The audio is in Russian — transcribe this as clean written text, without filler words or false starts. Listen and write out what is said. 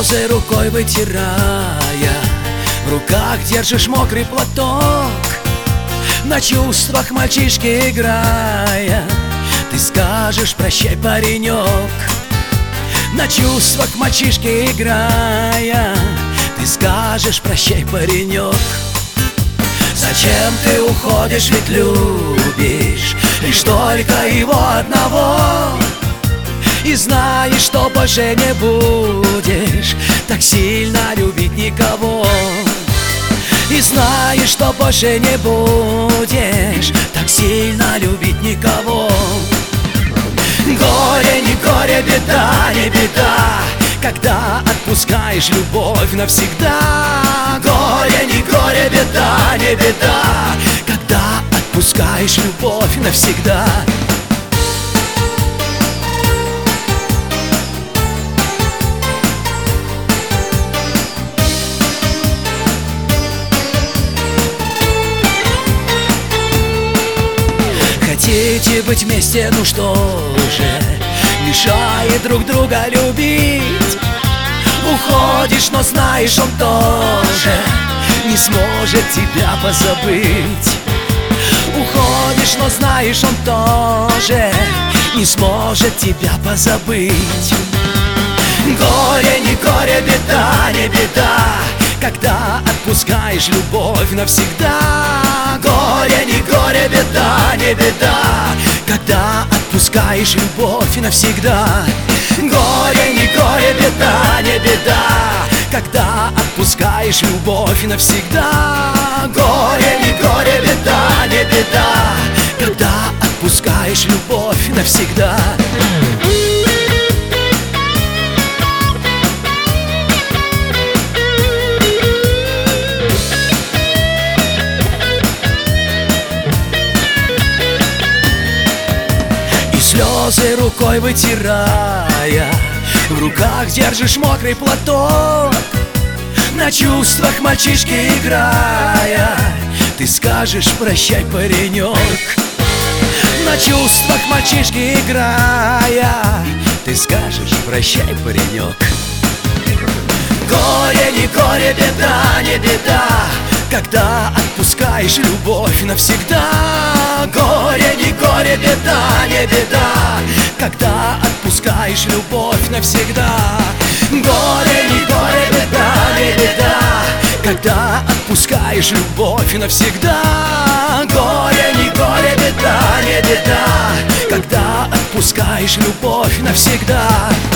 слезы рукой вытирая, в руках держишь мокрый платок. На чувствах мальчишки играя, ты скажешь: прощай, паренек. На чувствах мальчишки играя, ты скажешь: прощай, паренек. Зачем ты уходишь, ведь любишь лишь только его одного, и знаешь, что больше не будешь так сильно любить никого. И знаешь, что больше не будешь так сильно любить никого. Горе, не горе, беда, не беда, когда отпускаешь любовь навсегда. Горе, не горе, беда, не беда, когда отпускаешь любовь навсегда. Хотите быть вместе, ну что же мешает друг друга любить? Уходишь, но знаешь, он тоже не сможет тебя позабыть. Уходишь, но знаешь, он тоже не сможет тебя позабыть. Горе, не горе, беда, не беда, когда отпускаешь любовь навсегда. Горе, не горе, беда, не беда, когда отпускаешь любовь навсегда. Горе, не горе, беда, не беда, когда отпускаешь любовь навсегда. Горе, не горе, беда, не беда, когда отпускаешь любовь навсегда. Слезы рукой вытирая, в руках держишь мокрый платок. На чувствах мальчишки играя, ты скажешь: прощай, паренек. На чувствах мальчишки играя, ты скажешь: прощай, паренек. Горе, не горе, беда, не беда, когда отпускаешь любовь навсегда. Горе, не горе, беда, не беда, когда отпускаешь любовь навсегда. Горе, не горе, беда, не беда, когда отпускаешь любовь навсегда. Горе, не горе, беда, не беда, когда отпускаешь любовь навсегда.